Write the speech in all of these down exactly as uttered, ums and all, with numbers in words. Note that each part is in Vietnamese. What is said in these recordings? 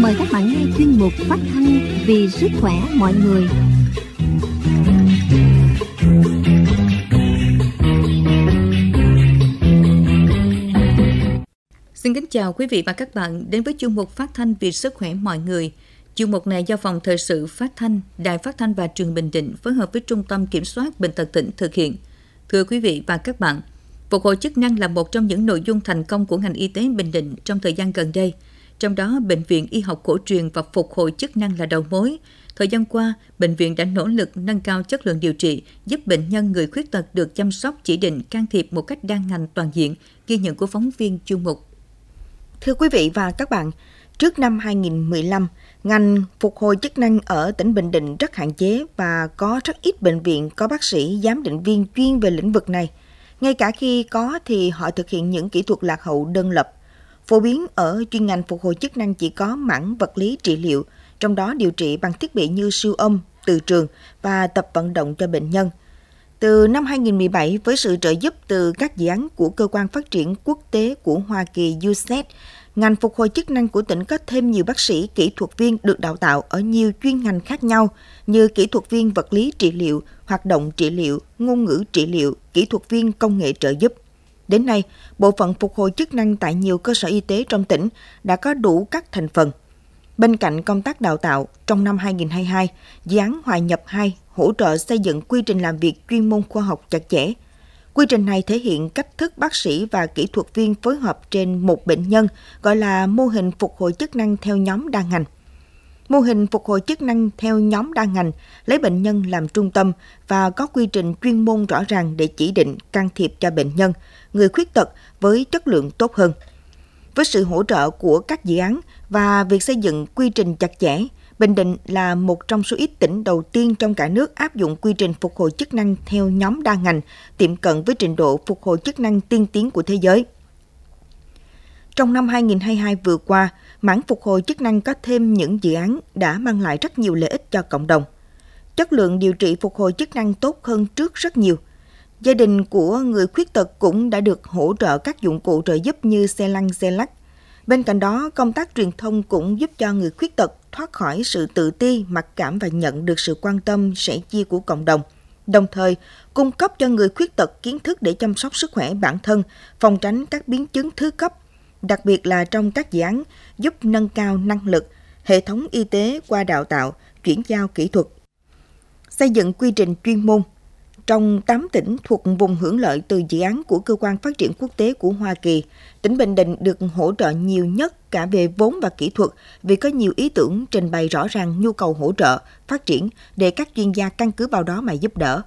mời các bạn nghe chuyên mục phát thanh vì sức khỏe mọi người. Xin kính chào quý vị và các bạn đến với chuyên mục phát thanh vì sức khỏe mọi người. Chuyên mục này do Phòng Thời sự Phát thanh, Đài Phát thanh và Truyền hình Bình Định phối hợp với Trung tâm Kiểm soát Bệnh tật tỉnh thực hiện. Thưa quý vị và các bạn, phục hồi chức năng là một trong những nội dung thành công của ngành y tế Bình Định trong thời gian gần đây. Trong đó, Bệnh viện Y học cổ truyền và phục hồi chức năng là đầu mối. Thời gian qua, bệnh viện đã nỗ lực nâng cao chất lượng điều trị, giúp bệnh nhân người khuyết tật được chăm sóc, chỉ định, can thiệp một cách đa ngành toàn diện, ghi nhận của phóng viên chuyên mục. Thưa quý vị và các bạn, trước năm hai không một lăm, ngành phục hồi chức năng ở tỉnh Bình Định rất hạn chế và có rất ít bệnh viện có bác sĩ giám định viên chuyên về lĩnh vực này. Ngay cả khi có thì họ thực hiện những kỹ thuật lạc hậu đơn lập. Phổ biến ở chuyên ngành phục hồi chức năng chỉ có mảng vật lý trị liệu, trong đó điều trị bằng thiết bị như siêu âm, từ trường và tập vận động cho bệnh nhân. Từ năm hai không một bảy, với sự trợ giúp từ các dự án của Cơ quan Phát triển Quốc tế của Hoa Kỳ U S A I D, ngành phục hồi chức năng của tỉnh có thêm nhiều bác sĩ, kỹ thuật viên được đào tạo ở nhiều chuyên ngành khác nhau như kỹ thuật viên vật lý trị liệu, hoạt động trị liệu, ngôn ngữ trị liệu, kỹ thuật viên công nghệ trợ giúp. Đến nay, bộ phận phục hồi chức năng tại nhiều cơ sở y tế trong tỉnh đã có đủ các thành phần. Bên cạnh công tác đào tạo, trong năm hai không hai hai, dự án Hòa nhập hai hỗ trợ xây dựng quy trình làm việc chuyên môn khoa học chặt chẽ. Quy trình này thể hiện cách thức bác sĩ và kỹ thuật viên phối hợp trên một bệnh nhân, gọi là mô hình phục hồi chức năng theo nhóm đa ngành. Mô hình phục hồi chức năng theo nhóm đa ngành lấy bệnh nhân làm trung tâm và có quy trình chuyên môn rõ ràng để chỉ định, can thiệp cho bệnh nhân, người khuyết tật với chất lượng tốt hơn. Với sự hỗ trợ của các dự án và việc xây dựng quy trình chặt chẽ, Bình Định là một trong số ít tỉnh đầu tiên trong cả nước áp dụng quy trình phục hồi chức năng theo nhóm đa ngành, tiệm cận với trình độ phục hồi chức năng tiên tiến của thế giới. Trong năm hai không hai hai vừa qua, mảng phục hồi chức năng có thêm những dự án đã mang lại rất nhiều lợi ích cho cộng đồng. Chất lượng điều trị phục hồi chức năng tốt hơn trước rất nhiều. Gia đình của người khuyết tật cũng đã được hỗ trợ các dụng cụ trợ giúp như xe lăn, xe lắc. Bên cạnh đó, công tác truyền thông cũng giúp cho người khuyết tật thoát khỏi sự tự ti, mặc cảm và nhận được sự quan tâm, sẻ chia của cộng đồng. Đồng thời, cung cấp cho người khuyết tật kiến thức để chăm sóc sức khỏe bản thân, phòng tránh các biến chứng thứ cấp, đặc biệt là trong các dự án giúp nâng cao năng lực, hệ thống y tế qua đào tạo, chuyển giao kỹ thuật. Xây dựng quy trình chuyên môn. Trong tám tỉnh thuộc vùng hưởng lợi từ dự án của Cơ quan Phát triển Quốc tế của Hoa Kỳ, tỉnh Bình Định được hỗ trợ nhiều nhất cả về vốn và kỹ thuật vì có nhiều ý tưởng trình bày rõ ràng nhu cầu hỗ trợ, phát triển để các chuyên gia căn cứ vào đó mà giúp đỡ.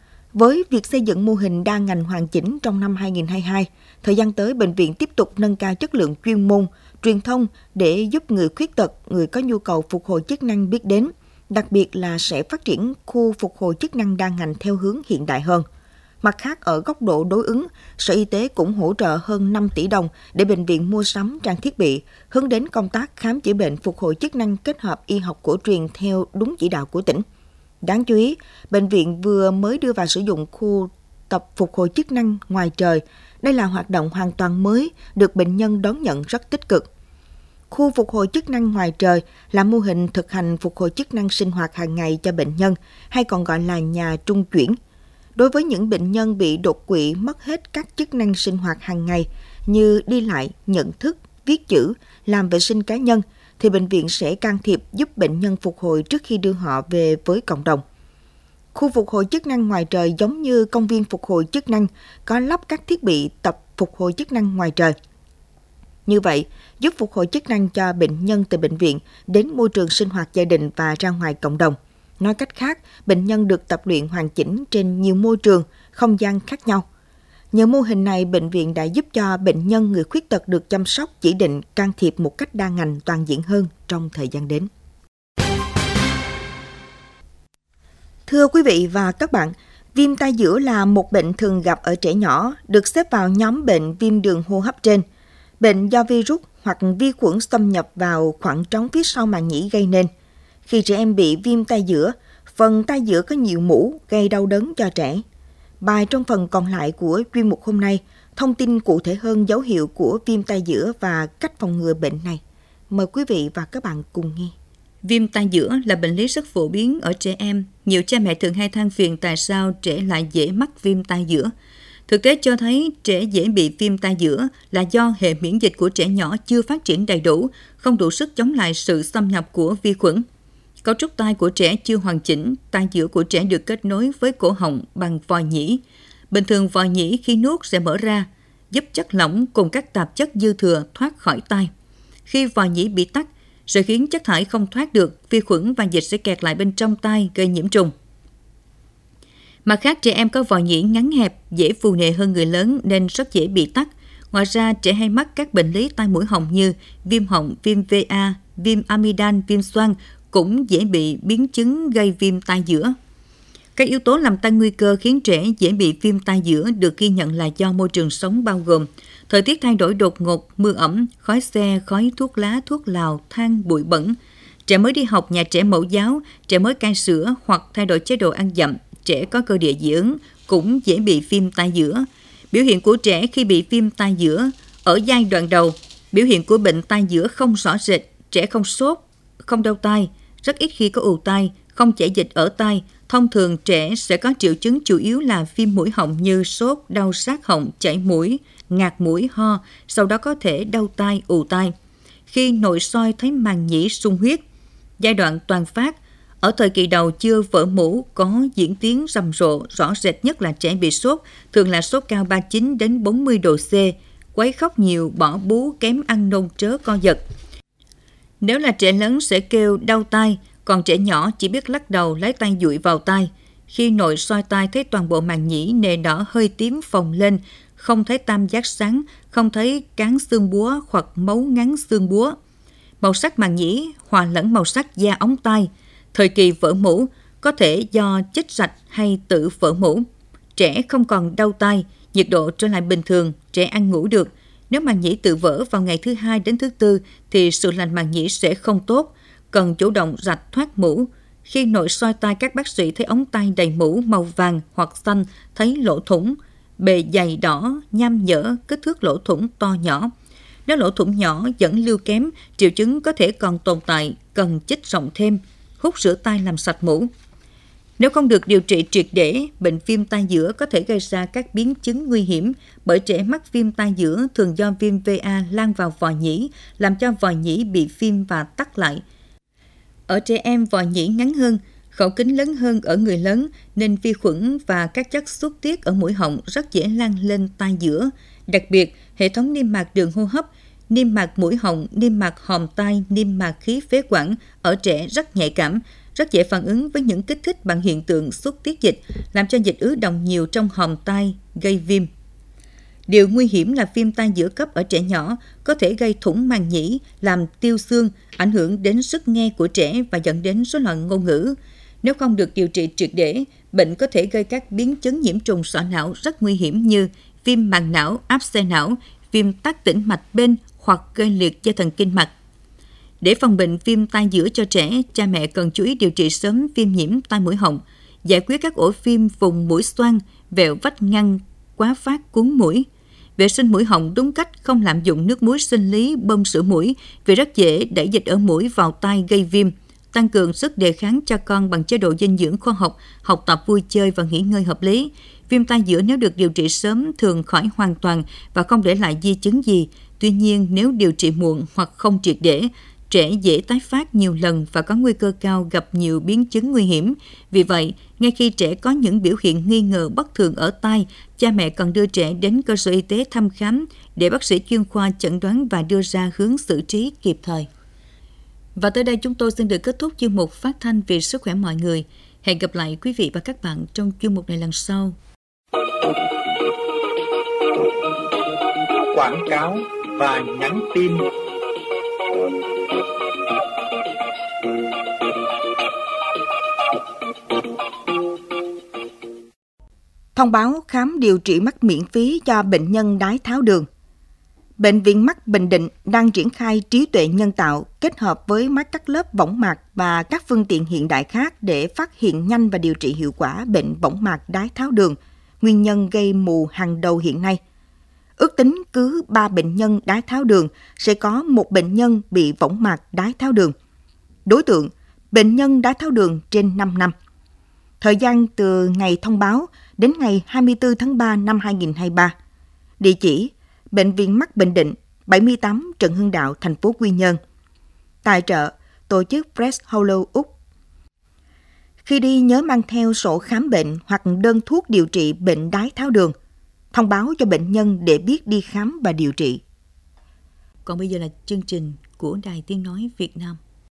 Với việc xây dựng mô hình đa ngành hoàn chỉnh trong năm hai không hai hai, thời gian tới bệnh viện tiếp tục nâng cao chất lượng chuyên môn, truyền thông để giúp người khuyết tật, người có nhu cầu phục hồi chức năng biết đến. Đặc biệt là sẽ phát triển khu phục hồi chức năng đa ngành theo hướng hiện đại hơn. Mặt khác, ở góc độ đối ứng, Sở Y tế cũng hỗ trợ hơn năm tỷ đồng để bệnh viện mua sắm trang thiết bị, hướng đến công tác khám chữa bệnh phục hồi chức năng kết hợp y học cổ truyền theo đúng chỉ đạo của tỉnh. Đáng chú ý, bệnh viện vừa mới đưa vào sử dụng khu tập phục hồi chức năng ngoài trời. Đây là hoạt động hoàn toàn mới, được bệnh nhân đón nhận rất tích cực. Khu phục hồi chức năng ngoài trời là mô hình thực hành phục hồi chức năng sinh hoạt hàng ngày cho bệnh nhân, hay còn gọi là nhà trung chuyển. Đối với những bệnh nhân bị đột quỵ mất hết các chức năng sinh hoạt hàng ngày như đi lại, nhận thức, viết chữ, làm vệ sinh cá nhân, thì bệnh viện sẽ can thiệp giúp bệnh nhân phục hồi trước khi đưa họ về với cộng đồng. Khu phục hồi chức năng ngoài trời giống như công viên phục hồi chức năng, có lắp các thiết bị tập phục hồi chức năng ngoài trời. Như vậy, giúp phục hồi chức năng cho bệnh nhân từ bệnh viện đến môi trường sinh hoạt gia đình và ra ngoài cộng đồng. Nói cách khác, bệnh nhân được tập luyện hoàn chỉnh trên nhiều môi trường, không gian khác nhau. Nhờ mô hình này, bệnh viện đã giúp cho bệnh nhân người khuyết tật được chăm sóc, chỉ định, can thiệp một cách đa ngành toàn diện hơn trong thời gian đến. Thưa quý vị và các bạn, viêm tai giữa là một bệnh thường gặp ở trẻ nhỏ, được xếp vào nhóm bệnh viêm đường hô hấp trên. Bệnh do virus hoặc vi khuẩn xâm nhập vào khoảng trống phía sau màng nhĩ gây nên. Khi trẻ em bị viêm tai giữa, phần tai giữa có nhiều mủ gây đau đớn cho trẻ. Bài trong phần còn lại của chuyên mục hôm nay thông tin cụ thể hơn dấu hiệu của viêm tai giữa và cách phòng ngừa bệnh này. Mời quý vị và các bạn cùng nghe. Viêm tai giữa là bệnh lý rất phổ biến ở trẻ em. Nhiều cha mẹ thường hay than phiền tại sao trẻ lại dễ mắc viêm tai giữa. Thực tế cho thấy trẻ dễ bị viêm tai giữa là do hệ miễn dịch của trẻ nhỏ chưa phát triển đầy đủ, không đủ sức chống lại sự xâm nhập của vi khuẩn. Cấu trúc tai của trẻ chưa hoàn chỉnh, tai giữa của trẻ được kết nối với cổ họng bằng vòi nhĩ. Bình thường vòi nhĩ khi nuốt sẽ mở ra, giúp chất lỏng cùng các tạp chất dư thừa thoát khỏi tai. Khi vòi nhĩ bị tắc, sẽ khiến chất thải không thoát được, vi khuẩn và dịch sẽ kẹt lại bên trong tai gây nhiễm trùng. Mặt khác, trẻ em có vòi nhĩ ngắn hẹp, dễ phù nề hơn người lớn nên rất dễ bị tắc. Ngoài ra, trẻ hay mắc các bệnh lý tai mũi họng như viêm họng, viêm vê a, viêm amidan, viêm xoang cũng dễ bị biến chứng gây viêm tai giữa. Các yếu tố làm tăng nguy cơ khiến trẻ dễ bị viêm tai giữa được ghi nhận là do môi trường sống bao gồm thời tiết thay đổi đột ngột, mưa ẩm, khói xe, khói thuốc lá, thuốc lào, than, bụi bẩn, trẻ mới đi học, nhà trẻ mẫu giáo, trẻ mới cai sữa hoặc thay đổi chế độ ăn dặm, trẻ có cơ địa dị ứng cũng dễ bị viêm tai giữa. Biểu hiện của trẻ khi bị viêm tai giữa ở giai đoạn đầu, biểu hiện của bệnh tai giữa không rõ rệt, trẻ không sốt, không đau tai, rất ít khi có ù tai, không chảy dịch ở tai. Thông thường trẻ sẽ có triệu chứng chủ yếu là viêm mũi họng như sốt, đau sát họng, chảy mũi, ngạt mũi, ho, sau đó có thể đau tai, ù tai. Khi nội soi thấy màng nhĩ sung huyết, giai đoạn toàn phát, ở thời kỳ đầu chưa vỡ mũ có diễn tiến rầm rộ, rõ rệt nhất là trẻ bị sốt, thường là sốt cao ba mươi chín đến bốn mươi độ C, quấy khóc nhiều, bỏ bú, kém ăn, nôn trớ, co giật. Nếu là trẻ lớn sẽ kêu đau tai, còn trẻ nhỏ chỉ biết lắc đầu lấy tay dụi vào tai. Khi nội soi tai thấy toàn bộ màng nhĩ nền đỏ hơi tím phồng lên, không thấy tam giác sáng, không thấy cán xương búa hoặc máu ngắn xương búa. Màu sắc màng nhĩ hòa lẫn màu sắc da ống tai. Thời kỳ vỡ mũ có thể do chích rạch hay tự vỡ mũ. Trẻ không còn đau tai, nhiệt độ trở lại bình thường, trẻ ăn ngủ được. Nếu màng nhĩ tự vỡ vào ngày thứ hai đến thứ tư thì sự lành màng nhĩ sẽ không tốt, cần chủ động rạch thoát mũ. Khi nội soi tai các bác sĩ thấy ống tai đầy mũ màu vàng hoặc xanh, thấy lỗ thủng, bề dày đỏ, nham nhở, kích thước lỗ thủng to nhỏ. Nếu lỗ thủng nhỏ vẫn lưu kém, triệu chứng có thể còn tồn tại, cần chích rộng thêm, hút rửa tai làm sạch mũ. Nếu không được điều trị triệt để, bệnh viêm tai giữa có thể gây ra các biến chứng nguy hiểm bởi trẻ mắc viêm tai giữa thường do viêm vê a lan vào vòi nhĩ, làm cho vòi nhĩ bị viêm và tắc lại. Ở trẻ em vòi nhĩ ngắn hơn, khẩu kính lớn hơn ở người lớn nên vi khuẩn và các chất xuất tiết ở mũi họng rất dễ lan lên tai giữa. Đặc biệt, hệ thống niêm mạc đường hô hấp, niêm mạc mũi họng, niêm mạc hòm tai, niêm mạc khí phế quản ở trẻ rất nhạy cảm, rất dễ phản ứng với những kích thích bằng hiện tượng xuất tiết dịch, làm cho dịch ứ động nhiều trong hòm tai, gây viêm. Điều nguy hiểm là viêm tai giữa cấp ở trẻ nhỏ có thể gây thủng màng nhĩ, làm tiêu xương, ảnh hưởng đến sức nghe của trẻ và dẫn đến rối loạn ngôn ngữ. Nếu không được điều trị triệt để, bệnh có thể gây các biến chứng nhiễm trùng sọ não rất nguy hiểm như viêm màng não, áp xe não, viêm tắc tĩnh mạch bên hoặc gây liệt dây thần kinh mạch. Để phòng bệnh viêm tai giữa cho trẻ, cha mẹ cần chú ý điều trị sớm viêm nhiễm tai mũi họng, giải quyết các ổ viêm vùng mũi xoang, vẹo vách ngăn, quá phát cuốn mũi. Vệ sinh mũi họng đúng cách, không lạm dụng nước muối sinh lý bơm sữa mũi vì rất dễ đẩy dịch ở mũi vào tai gây viêm. Tăng cường sức đề kháng cho con bằng chế độ dinh dưỡng khoa học, học tập vui chơi và nghỉ ngơi hợp lý. Viêm tai giữa nếu được điều trị sớm thường khỏi hoàn toàn và không để lại di chứng gì. Tuy nhiên, nếu điều trị muộn hoặc không triệt để, trẻ dễ tái phát nhiều lần và có nguy cơ cao gặp nhiều biến chứng nguy hiểm. Vì vậy, ngay khi trẻ có những biểu hiện nghi ngờ bất thường ở tai, cha mẹ cần đưa trẻ đến cơ sở y tế thăm khám để bác sĩ chuyên khoa chẩn đoán và đưa ra hướng xử trí kịp thời. Và tới đây chúng tôi xin được kết thúc chuyên mục phát thanh vì sức khỏe mọi người. Hẹn gặp lại quý vị và các bạn trong chuyên mục này lần sau. Quảng cáo và nhắn tin. Thông báo khám điều trị mắt miễn phí cho bệnh nhân đái tháo đường. Bệnh viện Mắt Bình Định đang triển khai trí tuệ nhân tạo kết hợp với máy cắt lớp võng mạc và các phương tiện hiện đại khác để phát hiện nhanh và điều trị hiệu quả bệnh võng mạc đái tháo đường, nguyên nhân gây mù hàng đầu hiện nay. Ước tính cứ ba bệnh nhân đái tháo đường sẽ có một bệnh nhân bị võng mạc đái tháo đường. Đối tượng, bệnh nhân đái tháo đường trên năm năm. Thời gian từ ngày thông báo đến ngày hai mươi tư tháng ba năm hai nghìn không trăm hai mươi ba. Địa chỉ, Bệnh viện Mắt Bình Định, bảy mươi tám Trần Hưng Đạo, thành phố Quy Nhơn. Tài trợ, tổ chức Breast Hollow Úc. Khi đi nhớ mang theo sổ khám bệnh hoặc đơn thuốc điều trị bệnh đái tháo đường. Thông báo cho bệnh nhân để biết đi khám và điều trị. Còn bây giờ là chương trình của Đài Tiếng Nói Việt Nam.